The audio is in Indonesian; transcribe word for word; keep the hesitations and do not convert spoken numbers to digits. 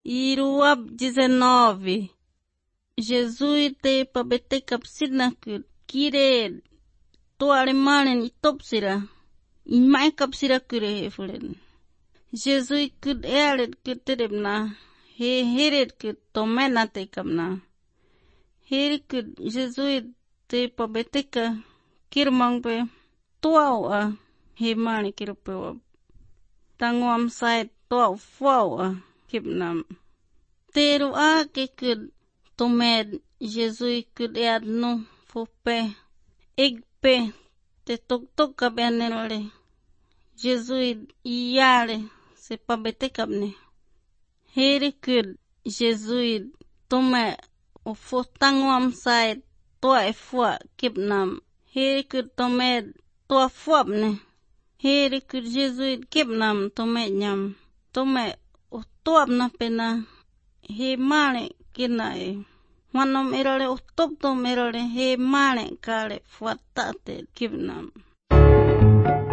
Iruab dezenove. Jesus te pabete kapsina kut kire to alemanen itopsira. Imai kapsira kure hefulen. Jesus kut ealet kuteremna. He heret kut tomena te kamna. Heri kut Jesus te pabete ka kirmang pe tuawa. He mani kirpewa. Tanguam sai tuaw fuawa. Kipnam. Teru a ke kut tomed Jesus kut eat no fupe. Egpe te tok tok kabenelole. Jesus iale se pabete kapne. Heri kut Jesus tome o fotanguam sai toa e fua kipnam. Heri kut tomed toa fuapne. Heri kut Jesus kipnam tome nyam. Tome o toap na pena. He mane kina e. Wanom erole o top tom erole he mane kale fuatate kipnam.